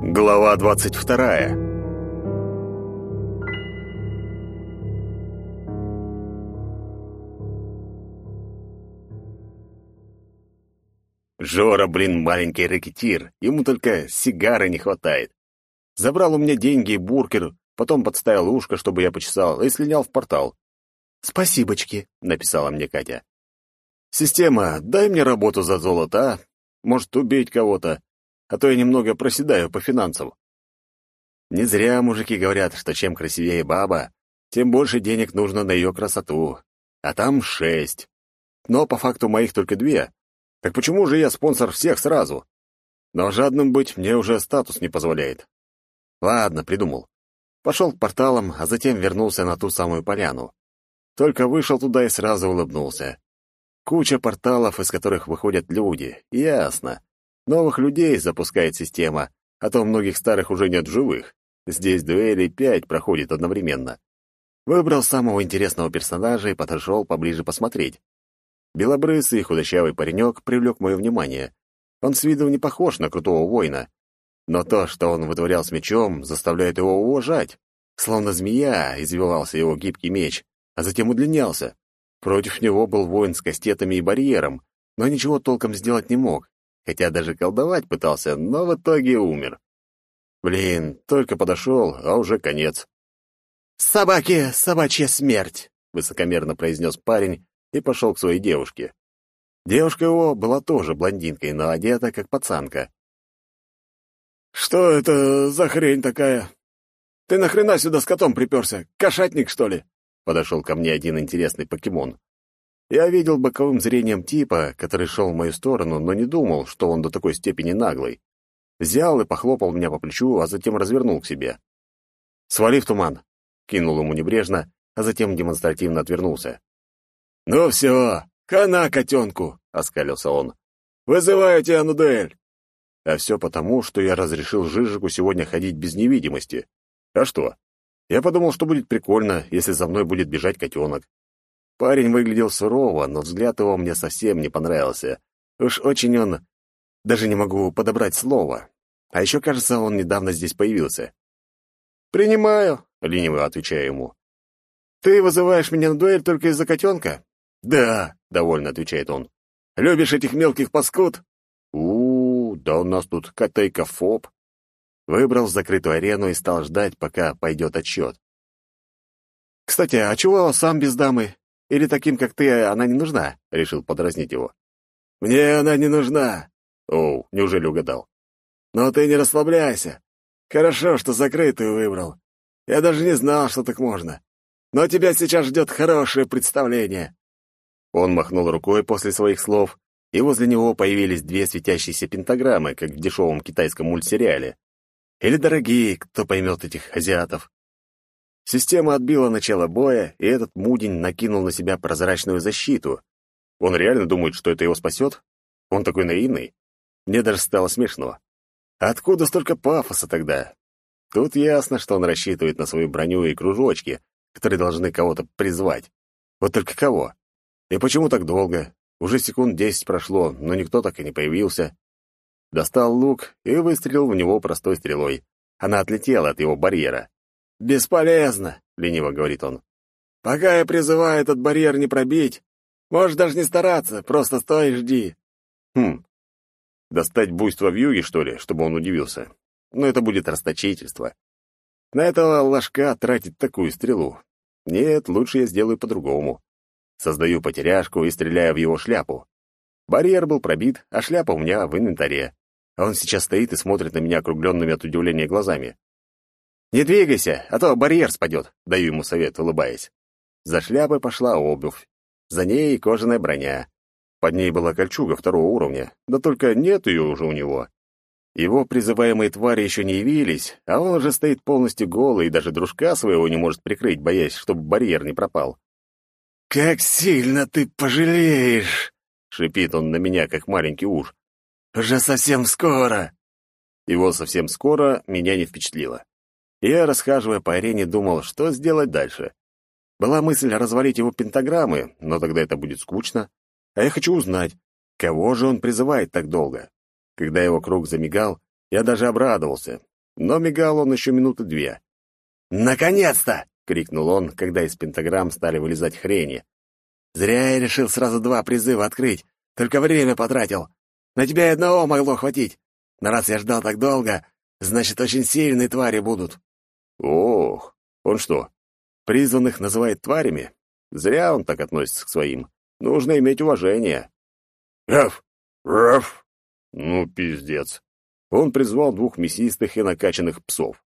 Глава 22. Жора, маленький рэкетир. Ему только сигары не хватает. Забрал у меня деньги и бургер, потом подставил ушко, чтобы я почесал, и слинял в портал. «Спасибочки», — написала мне Катя. «Система, дай мне работу за золото, а? Может, убить кого-то, а то я немного проседаю по финансам». Не зря мужики говорят, что чем красивее баба, тем больше денег нужно на ее красоту. А там 6. Но по факту моих только 2. Так почему же я спонсор всех сразу? Но жадным быть мне уже статус не позволяет. Ладно, придумал. Пошел к порталам, а затем вернулся на ту самую поляну. Только вышел туда и сразу улыбнулся. Куча порталов, из которых выходят люди. Ясно. Новых людей запускает система, а то многих старых уже нет в живых. Здесь дуэли 5 проходит одновременно. Выбрал самого интересного персонажа и подошел поближе посмотреть. Белобрысый и худощавый паренек привлек мое внимание. Он с виду не похож на крутого воина. Но то, что он вытворял с мечом, заставляет его уважать. Словно змея извивался его гибкий меч, а затем удлинялся. Против него был воин с кастетами и барьером, но ничего толком сделать не мог, хотя даже колдовать пытался, но в итоге умер. Блин, только подошел, а уже конец. «Собаки, собачья смерть!» — высокомерно произнес парень и пошел к своей девушке. Девушка его была тоже блондинкой, но одета как пацанка. «Что это за хрень такая? Ты нахрена сюда с котом приперся? Кошатник, что ли?» Подошел ко мне один интересный покемон. Я видел боковым зрением типа, который шел в мою сторону, но не думал, что он до такой степени наглый. Взял и похлопал меня по плечу, а затем развернул к себе. «Свали в туман!» — кинул ему небрежно, а затем демонстративно отвернулся. «Ну все, хана котенку!» — оскалился он. «Вызываю тебя на дуэль!» А все потому, что я разрешил Жижику сегодня ходить без невидимости. А что? Я подумал, что будет прикольно, если за мной будет бежать котенок. Парень выглядел сурово, но взгляд его мне совсем не понравился. Уж очень он... Даже не могу подобрать слово. А еще, кажется, он недавно здесь появился. «Принимаю», — лениво отвечаю ему. «Ты вызываешь меня на дуэль только из-за котенка?» «Да», — довольно отвечает он. «Любишь этих мелких паскуд?» Да у нас тут котейка-фоб. Выбрал закрытую арену и стал ждать, пока пойдет отсчет. «Кстати, а чего сам без дамы? Или таким, как ты, она не нужна?» — решил подразнить его. «Мне она не нужна». «Оу, неужели угадал?» «Но ты не расслабляйся. Хорошо, что закрытую выбрал. Я даже не знал, что так можно. Но тебя сейчас ждет хорошее представление». Он махнул рукой после своих слов, и возле него появились 2 светящиеся пентаграммы, как в дешевом китайском мультсериале. Или дорогие, кто поймет этих азиатов. Система отбила начало боя, и этот мудень накинул на себя прозрачную защиту. Он реально думает, что это его спасет? Он такой наивный. Мне даже стало смешно. Откуда столько пафоса тогда? Тут ясно, что он рассчитывает на свою броню и кружочки, которые должны кого-то призвать. Вот только кого? И почему так долго? Уже секунд 10 прошло, но никто так и не появился. Достал лук и выстрелил в него простой стрелой. Она отлетела от его барьера. «Бесполезно», — лениво говорит он. «Пока я призываю этот барьер не пробить, можешь даже не стараться, просто стой и жди». Достать буйство вьюги, что ли, чтобы он удивился? Но это будет расточительство. На этого ложка тратить такую стрелу. Нет, лучше я сделаю по-другому. Создаю потеряшку и стреляю в его шляпу. Барьер был пробит, а шляпа у меня в инвентаре. А он сейчас стоит и смотрит на меня округленными от удивления глазами. «Не двигайся, а то барьер спадет», — даю ему совет, улыбаясь. За шляпой пошла обувь. За ней кожаная броня. Под ней была кольчуга 2-го уровня, да только нет ее уже у него. Его призываемые твари еще не явились, а он уже стоит полностью голый и даже дружка своего не может прикрыть, боясь, чтобы барьер не пропал. «Как сильно ты пожалеешь!» — шипит он на меня, как маленький уж. «Уже совсем скоро!» Его совсем скоро меня не впечатлило. Я, расхаживая по арене, думал, что сделать дальше. Была мысль развалить его пентаграммы, но тогда это будет скучно. А я хочу узнать, кого же он призывает так долго. Когда его круг замигал, я даже обрадовался. но мигал он еще минуты две. «Наконец-то!» — крикнул он, когда из пентаграмм стали вылезать хрени. «Зря я решил сразу 2 призыва открыть, только время потратил. На тебя и одного могло хватить. Но раз я ждал так долго, значит, очень сильные твари будут». «Ох, он что, призванных называет тварями? Зря он так относится к своим. Нужно иметь уважение». «Раф! Раф!» Ну, пиздец. Он призвал 2 мясистых и накачанных псов.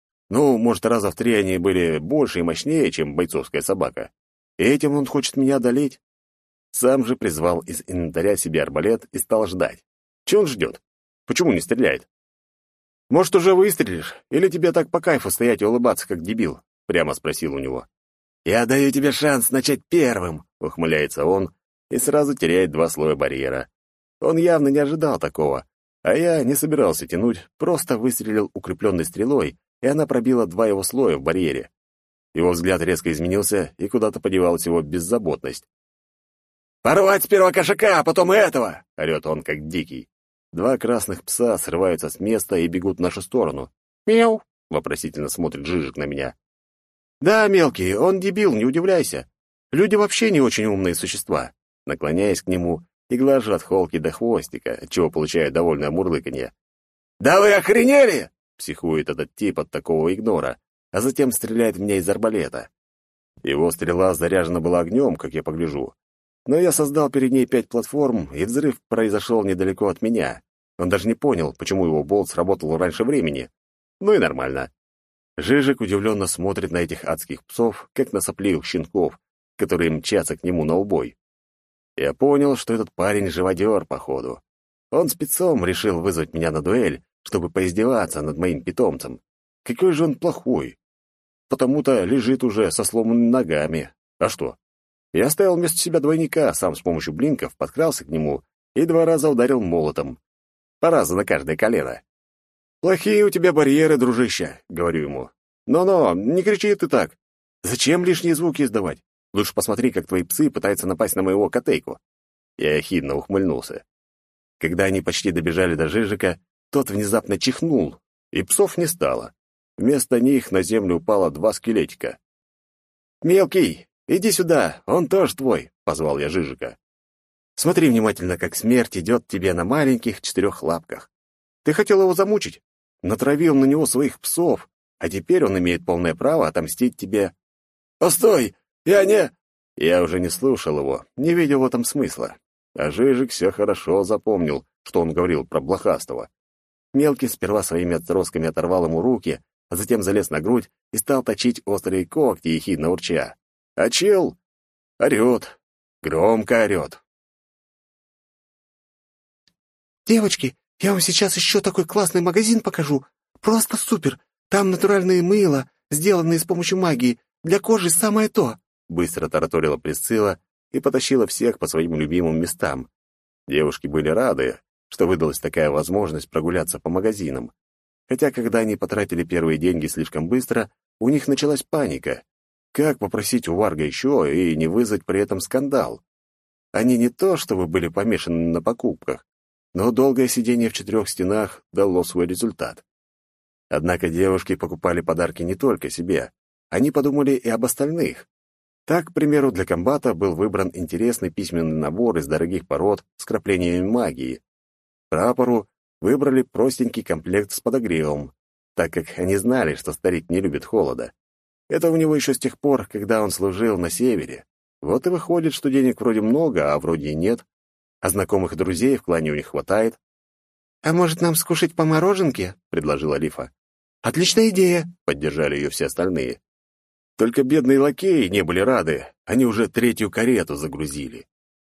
Ну, может, раза в 3 они были больше и мощнее, чем бойцовская собака. И этим он хочет меня одолеть. Сам же призвал из инвентаря себе арбалет и стал ждать. Чего он ждет? Почему не стреляет? «Может, уже выстрелишь? Или тебе так по кайфу стоять и улыбаться, как дебил?» — прямо спросил у него. «Я даю тебе шанс начать первым», — ухмыляется он и сразу теряет 2 слоя барьера. Он явно не ожидал такого, а я не собирался тянуть, просто выстрелил укрепленной стрелой, и она пробила 2 его слоя в барьере. Его взгляд резко изменился, и куда-то подевалась его беззаботность. «Порвать сперва кошака, а потом и этого!» — орёт он, как дикий. 2 красных пса срываются с места и бегут в нашу сторону. «Мяу!» — вопросительно смотрит Жижик на меня. «Да, мелкий, он дебил, не удивляйся. Люди вообще не очень умные существа». Наклоняясь к нему и глажу от холки до хвостика, отчего получаю довольное мурлыканье. «Да вы охренели!» — психует этот тип от такого игнора, а затем стреляет в меня из арбалета. Его стрела заряжена была огнем, как я погляжу. Но я создал перед ней 5 платформ, и взрыв произошел недалеко от меня. Он даже не понял, почему его болт сработал раньше времени. Ну и нормально. Жижик удивленно смотрит на этих адских псов, как на сопливых щенков, которые мчатся к нему на убой. Я понял, что этот парень живодер, походу. Он спецом решил вызвать меня на дуэль, чтобы поиздеваться над моим питомцем. Какой же он плохой. Потому-то лежит уже со сломанными ногами. А что? Я оставил вместо себя двойника, сам с помощью блинков подкрался к нему и 2 раза ударил молотом. По разу на каждое колено. «Плохие у тебя барьеры, дружище», — говорю ему. «Но-но, не кричи ты так. Зачем лишние звуки издавать? Лучше посмотри, как твои псы пытаются напасть на моего котейку». Я ехидно ухмыльнулся. Когда они почти добежали до Жижика, тот внезапно чихнул, и псов не стало. Вместо них на землю упало 2 скелетика. «Мелкий, иди сюда, он тоже твой», — позвал я Жижика. «Смотри внимательно, как смерть идет тебе на маленьких 4 лапках. Ты хотел его замучить, натравил на него своих псов, а теперь он имеет полное право отомстить тебе». «Постой! Я не...» Я уже не слушал его, не видел в этом смысла. А Жижик все хорошо запомнил, что он говорил про блохастого. Мелкий сперва своими отростками оторвал ему руки, а затем залез на грудь и стал точить острые когти, ехидно урча. А чел орёт, громко орёт. «Девочки, я вам сейчас еще такой классный магазин покажу. Просто супер. Там натуральные мыла, сделанные с помощью магии. Для кожи самое то», — быстро тараторила Присцилла и потащила всех по своим любимым местам. Девушки были рады, что выдалась такая возможность прогуляться по магазинам. Хотя, когда они потратили первые деньги слишком быстро, у них началась паника. Как попросить у Варга еще и не вызвать при этом скандал? Они не то чтобы были помешаны на покупках, но долгое сидение в 4 стенах дало свой результат. Однако девушки покупали подарки не только себе. Они подумали и об остальных. Так, к примеру, для комбата был выбран интересный письменный набор из дорогих пород с краплениями магии. Прапору выбрали простенький комплект с подогревом, так как они знали, что старик не любит холода. Это у него еще с тех пор, когда он служил на севере. Вот и выходит, что денег вроде много, а вроде и нет. А знакомых и друзей в клане у них хватает. «А может, нам скушать по мороженке?» — предложила Лифа. «Отличная идея!» — поддержали ее все остальные. Только бедные лакеи не были рады, они уже 3-ю карету загрузили.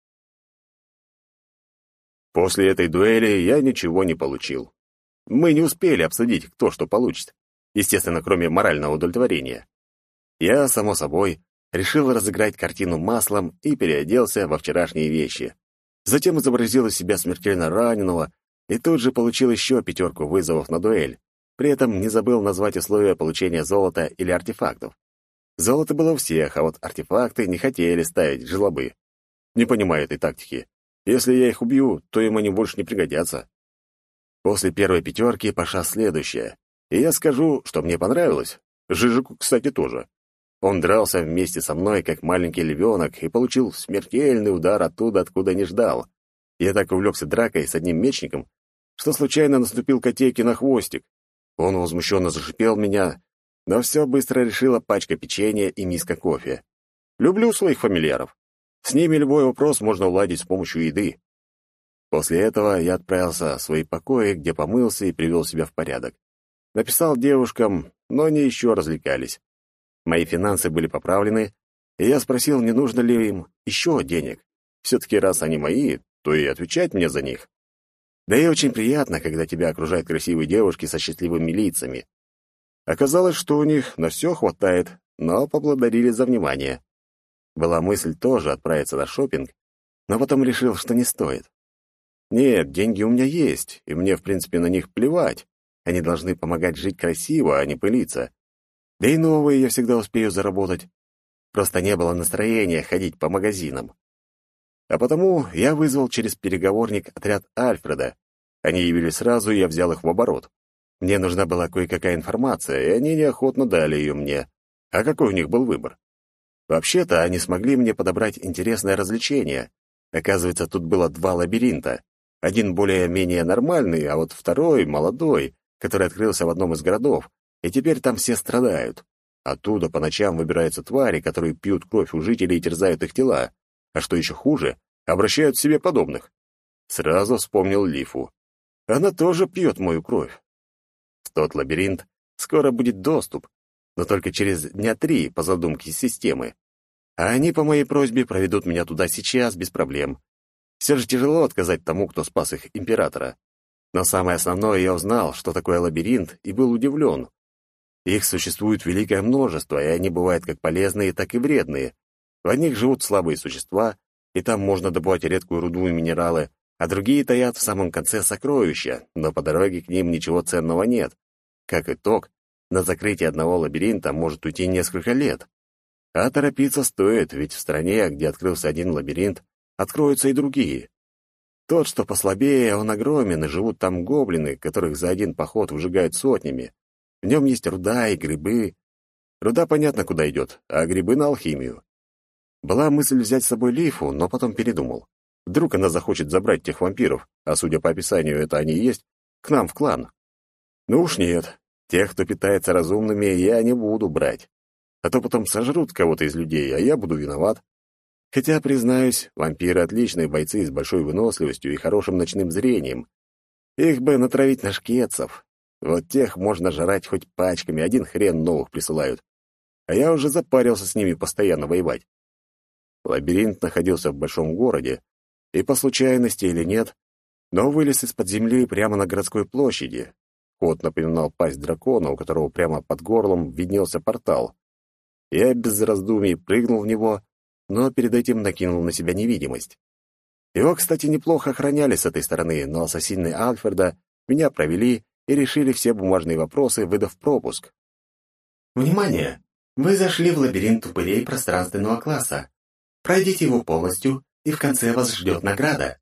После этой дуэли я ничего не получил. Мы не успели обсудить, кто что получит. Естественно, кроме морального удовлетворения. Я, само собой, решил разыграть картину маслом и переоделся во вчерашние вещи. Затем изобразил из себя смертельно раненого и тут же получил еще 5 вызовов на дуэль. При этом не забыл назвать условия получения золота или артефактов. Золото было у всех, а вот артефакты не хотели ставить жлобы. Не понимаю этой тактики. Если я их убью, то им они больше не пригодятся. После первой 5 пошла следующая. И я скажу, что мне понравилось. Жижику, кстати, тоже. Он дрался вместе со мной, как маленький львенок, и получил смертельный удар оттуда, откуда не ждал. Я так увлекся дракой с одним мечником, что случайно наступил котейке на хвостик. Он возмущенно зашипел меня, но все быстро решила пачка печенья и миска кофе. Люблю своих фамильяров. С ними любой вопрос можно уладить с помощью еды. После этого я отправился в свои покои, где помылся и привел себя в порядок. Написал девушкам, но они еще развлекались. Мои финансы были поправлены, и я спросил, не нужно ли им еще денег. Все-таки раз они мои, то и отвечать мне за них. Да и очень приятно, когда тебя окружают красивые девушки со счастливыми лицами. Оказалось, что у них на все хватает, но поблагодарили за внимание. Была мысль тоже отправиться на шопинг, но потом решил, что не стоит. Нет, деньги у меня есть, и мне, в принципе, на них плевать. Они должны помогать жить красиво, а не пылиться. Да и новые я всегда успею заработать. Просто не было настроения ходить по магазинам. А потому я вызвал через переговорник отряд Альфреда. Они явились сразу, и я взял их в оборот. Мне нужна была кое-какая информация, и они неохотно дали ее мне. А какой у них был выбор? Вообще-то они смогли мне подобрать интересное развлечение. Оказывается, тут было 2 лабиринта. Один более-менее нормальный, а вот второй — молодой, который открылся в одном из городов, и теперь там все страдают. Оттуда по ночам выбираются твари, которые пьют кровь у жителей и терзают их тела. А что еще хуже, обращают в себе подобных. Сразу вспомнил Лифу. Она тоже пьет мою кровь. В тот лабиринт скоро будет доступ, но только через дня 3 по задумке системы. А они по моей просьбе проведут меня туда сейчас без проблем. Все же тяжело отказать тому, кто спас их императора. Но самое основное, я узнал, что такое лабиринт, и был удивлен. Их существует великое множество, и они бывают как полезные, так и вредные. В одних живут слабые существа, и там можно добывать редкую руду и минералы, а другие таят в самом конце сокровища, но по дороге к ним ничего ценного нет. Как итог, на закрытие одного лабиринта может уйти несколько лет. А торопиться стоит, ведь в стране, где открылся один лабиринт, откроются и другие. Тот, что послабее, он огромен, и живут там гоблины, которых за один поход выжигают сотнями. В нем есть руда и грибы. Руда понятно, куда идет, а грибы на алхимию. Была мысль взять с собой Лифу, но потом передумал. Вдруг она захочет забрать тех вампиров, а судя по описанию, это они и есть, к нам в клан. Ну уж нет, тех, кто питается разумными, я не буду брать. А то потом сожрут кого-то из людей, а я буду виноват. Хотя, признаюсь, вампиры — отличные бойцы с большой выносливостью и хорошим ночным зрением. Их бы натравить на шкетцев. Вот тех можно жрать хоть пачками, один хрен новых присылают. А я уже запарился с ними постоянно воевать. Лабиринт находился в большом городе, и по случайности или нет, но вылез из-под земли прямо на городской площади. Вход напоминал пасть дракона, у которого прямо под горлом виднелся портал. Я без раздумий прыгнул в него, но перед этим накинул на себя невидимость. Его, кстати, неплохо охраняли с этой стороны, но ассасины Альфреда меня провели и решили все бумажные вопросы, выдав пропуск. Внимание! Вы зашли в лабиринт упырей пространственного класса. Пройдите его полностью, и в конце вас ждет награда.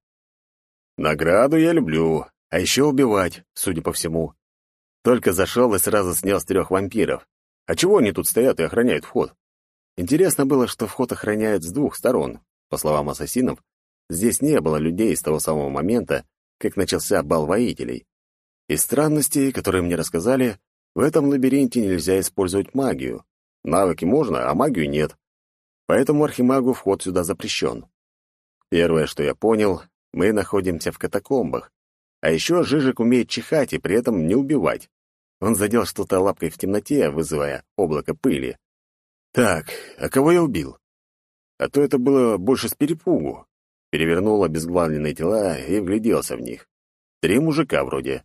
Награду я люблю, а еще убивать, судя по всему. Только зашел и сразу снес 3 вампиров. А чего они тут стоят и охраняют вход? Интересно было, что вход охраняют с 2 сторон. По словам ассасинов, здесь не было людей с того самого момента, как начался бал воителей. Из странностей, которые мне рассказали, в этом лабиринте нельзя использовать магию. Навыки можно, а магию нет. Поэтому архимагу вход сюда запрещен. Первое, что я понял, мы находимся в катакомбах. А еще Жижик умеет чихать и при этом не убивать. Он задел что-то лапкой в темноте, вызывая облако пыли. Так, а кого я убил? А то это было больше с перепугу. Перевернул обезглавленные тела и вгляделся в них. 3 мужика вроде.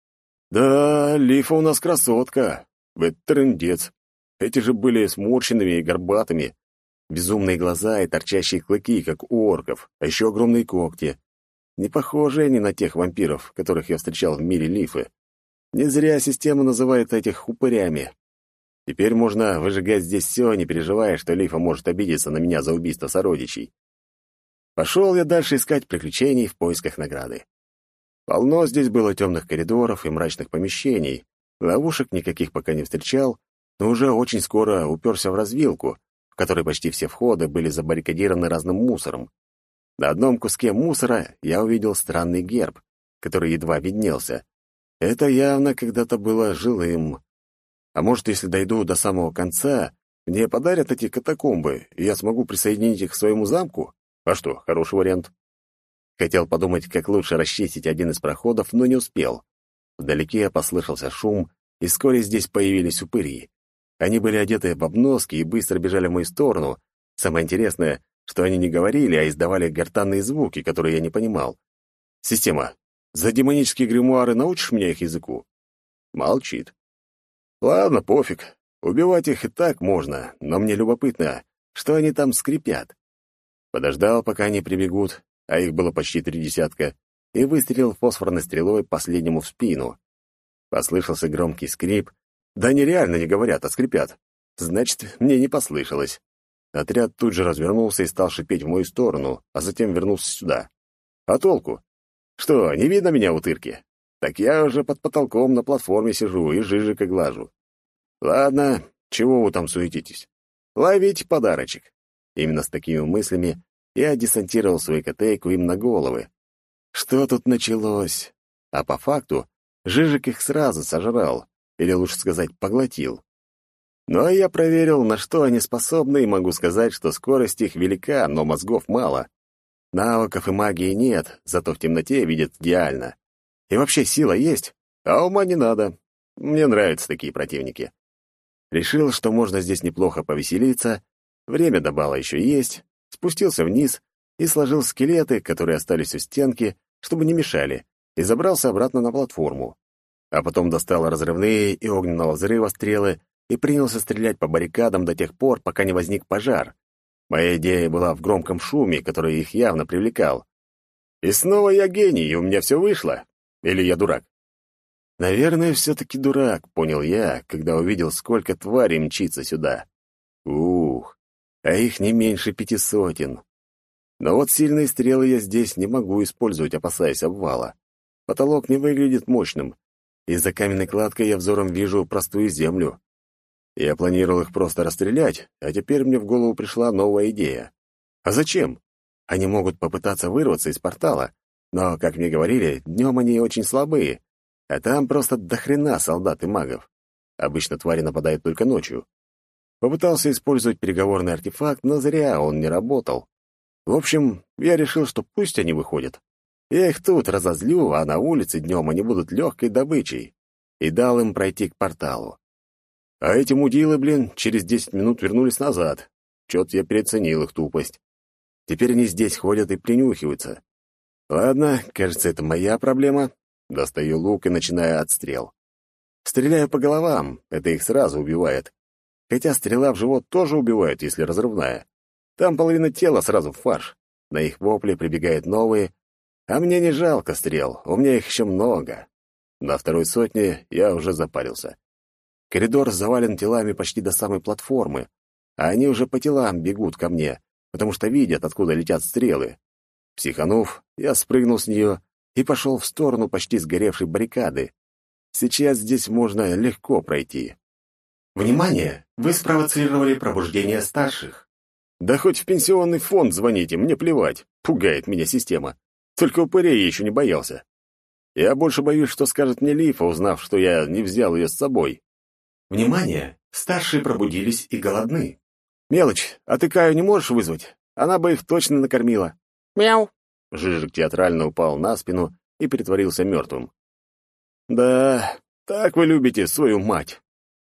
Да, Лифа у нас красотка. Это трындец. Эти же были сморщенными и горбатыми. Безумные глаза и торчащие клыки, как у орков, а еще огромные когти. Не похожи они на тех вампиров, которых я встречал в мире Лифы. Не зря система называет этих упырями. Теперь можно выжигать здесь все, не переживая, что Лифа может обидеться на меня за убийство сородичей. Пошел я дальше искать приключений в поисках награды. Полно здесь было темных коридоров и мрачных помещений, Ловушек никаких пока не встречал, но уже очень скоро уперся в развилку, в которой почти все входы были забаррикадированы разным мусором. На одном куске мусора я увидел странный герб, который едва виднелся. Это явно когда-то было жилым. А может, если дойду до самого конца, мне подарят эти катакомбы, и я смогу присоединить их к своему замку? А что, хороший вариант. Хотел подумать, как лучше расчистить один из проходов, но не успел. Вдалеке послышался шум, и вскоре здесь появились упыри. Они были одеты в обноски и быстро бежали в мою сторону. Самое интересное, что они не говорили, а издавали гортанные звуки, которые я не понимал. «Система, за демонические гримуары научишь меня их языку?» Молчит. «Ладно, пофиг. Убивать их и так можно, но мне любопытно, что они там скрипят». Подождал, пока они прибегут, а их было почти 3 десятка, и выстрелил фосфорной стрелой последнему в спину. Послышался громкий скрип. Да они реально не говорят, а скрипят. Значит, мне не послышалось. Отряд тут же развернулся и стал шипеть в мою сторону, а затем вернулся сюда. А толку? Что, не видно меня, утырки? Так я уже под потолком на платформе сижу и жижикой глажу. Ладно, чего вы там суетитесь? Ловите подарочек. Именно с такими мыслями я десантировал свою котейку им на головы. Что тут началось? А по факту Жижик их сразу сожрал, или лучше сказать, поглотил. Но я проверил, на что они способны, и могу сказать, что скорость их велика, но мозгов мало. Навыков и магии нет, зато в темноте видят идеально. И вообще сила есть, а ума не надо. Мне нравятся такие противники. Решил, что можно здесь неплохо повеселиться, время до бала еще есть, спустился вниз и сложил скелеты, которые остались у стенки, чтобы не мешали, и забрался обратно на платформу. А потом достал разрывные и огненного взрыва стрелы и принялся стрелять по баррикадам до тех пор, пока не возник пожар. Моя идея была в громком шуме, который их явно привлекал. И снова я гений, и у меня все вышло. Или я дурак? Наверное, все-таки дурак, понял я, когда увидел, сколько тварей мчится сюда. Ух, а их не меньше 500. Но вот сильные стрелы я здесь не могу использовать, опасаясь обвала. Потолок не выглядит мощным, и за каменной кладкой я взором вижу простую землю. Я планировал их просто расстрелять, а теперь мне в голову пришла новая идея. А зачем? Они могут попытаться вырваться из портала, но, как мне говорили, днем они очень слабые, а там просто дохрена солдат и магов. Обычно твари нападают только ночью. Попытался использовать переговорный артефакт, но зря он не работал. В общем, я решил, что пусть они выходят. Я их тут разозлю, а на улице днем они будут легкой добычей. И дал им пройти к порталу. А эти мудилы, через 10 минут вернулись назад. Чё-то я переоценил их тупость. Теперь они здесь ходят и принюхиваются. Ладно, кажется, это моя проблема. Достаю лук и начинаю отстрел. Стреляю по головам, это их сразу убивает. Хотя стрела в живот тоже убивает, если разрывная. Там половина тела сразу в фарш. На их вопли прибегают новые, а мне не жалко стрел, у меня их еще много. На второй сотне я уже запарился. Коридор завален телами почти до самой платформы, а они уже по телам бегут ко мне, потому что видят, откуда летят стрелы. Психанув, я спрыгнул с нее и пошел в сторону почти сгоревшей баррикады. Сейчас здесь можно легко пройти. Внимание! Вы спровоцировали пробуждение старших. Да хоть в пенсионный фонд звоните, мне плевать. Пугает меня система. Только упырей я еще не боялся. Я больше боюсь, что скажет мне Лифа, узнав, что я не взял ее с собой. Внимание! Старшие пробудились и голодны. Мелочь, а ты Каю не можешь вызвать? Она бы их точно накормила. Мяу. Жижик театрально упал на спину и притворился мертвым. Да, так вы любите свою мать.